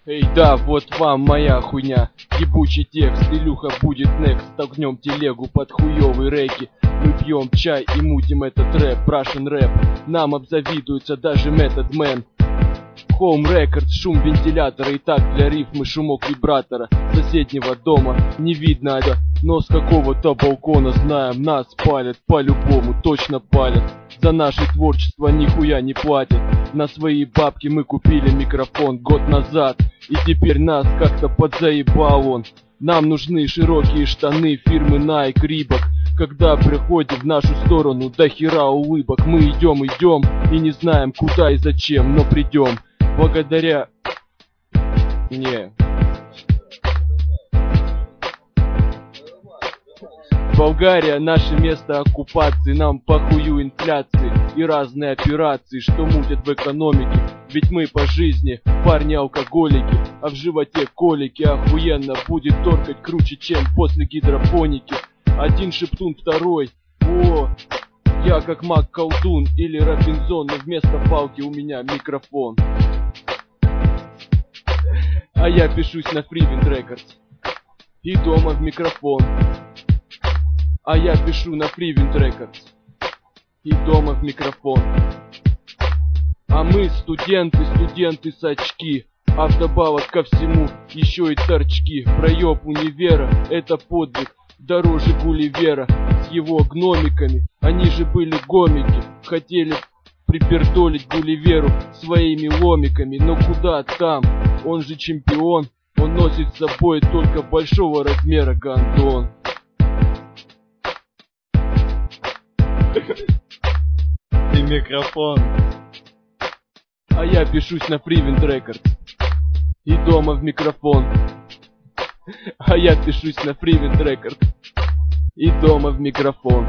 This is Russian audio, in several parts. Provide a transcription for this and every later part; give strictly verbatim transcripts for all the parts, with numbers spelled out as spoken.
Эй, да, вот вам моя хуйня. Ебучий текст, Илюха будет next. Толкнем телегу под хуёвые рэки. Мы пьем чай и мутим этот рэп, Russian рэп. Нам обзавидуется даже Method Man. Home Records, шум вентилятора. И так для рифмы шумок вибратора соседнего дома не видно это, но с какого-то балкона знаем, нас палят по-любому, точно палят. За наше творчество нихуя не платят. На свои бабки мы купили микрофон год назад, и теперь нас как-то подзаебал он. Нам нужны широкие штаны фирмы Nike, Reebok. Когда приходим в нашу сторону до хера улыбок, мы идем, идем и не знаем куда и зачем, но придем. Благодаря... Не... Болгария — наше место оккупации. Нам похую инфляции и разные операции, что мутят в экономике. Ведь мы по жизни парни-алкоголики, а в животе колики. Охуенно будет торкать круче, чем после гидропоники. Один шептун, второй. О, я как маг-колдун или Робинзон, но вместо палки у меня микрофон. А я пишусь на Freewind Records и дома в микрофон. А я пишу на Freewind Records и дома в микрофон. А мы студенты, студенты с очки, а вдобавок ко всему еще и торчки. Проеб универа — это подвиг дороже Гулливера с его гномиками. Они же были гомики, хотели припердолить Гулливеру своими ломиками. Но куда там, он же чемпион, он носит с собой только большого размера гондон. И микрофон. А я пишусь на Freewind Records и дома в микрофон. А я пишусь на Freewind Records и дома в микрофон.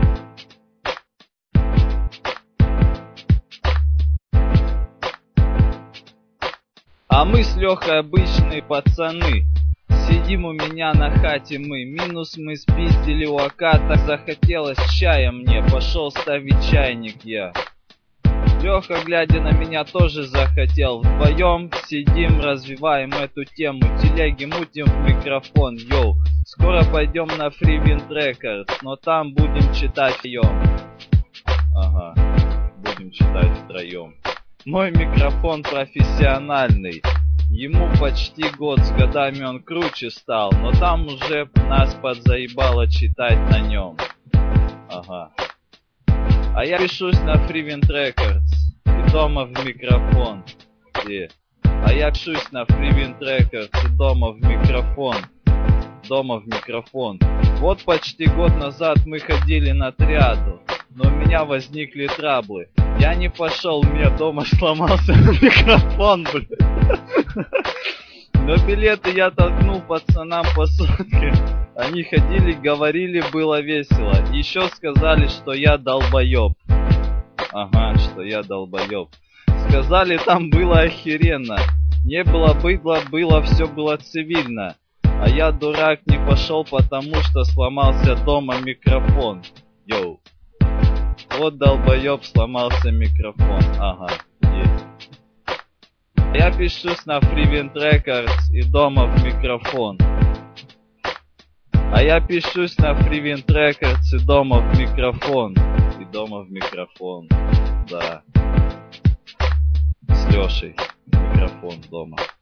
А мы с Лехой обычные пацаны. Сидим у меня на хате мы. Минус мы спиздили у Аката. Захотелось чая мне, пошел ставить чайник я. Леха, глядя на меня, тоже захотел. Вдвоем сидим, развиваем эту тему. Телеги мутим в микрофон, йоу. Скоро пойдем на Freewind Records, но там будем читать втроем. Ага, будем читать втроем. Мой микрофон профессиональный. Ему почти год, с годами он круче стал, но там уже нас подзаебало читать на нем. Ага. А я пишусь на Freewind Records и дома в микрофон. И... А я пишусь на Freewind Records и дома в микрофон. Дома в микрофон. Вот почти год назад мы ходили на триаду, но у меня возникли траблы. Я не пошел, у меня дома сломался микрофон, блядь. Но билеты я толкнул пацанам по сотке. Они ходили, говорили, было весело. Еще сказали, что я долбоеб. Ага, что я долбоеб. Сказали, там было охеренно. Не было быдла, было, все было цивильно. А я, дурак, не пошел, потому что сломался дома микрофон. Йоу. Вот долбоеб, сломался микрофон. Ага, есть. Я пишусь на Freewind Records и дома в микрофон. А я пишусь на Freewind Records и дома в микрофон. И дома в микрофон. Да. С Лешей. Микрофон дома.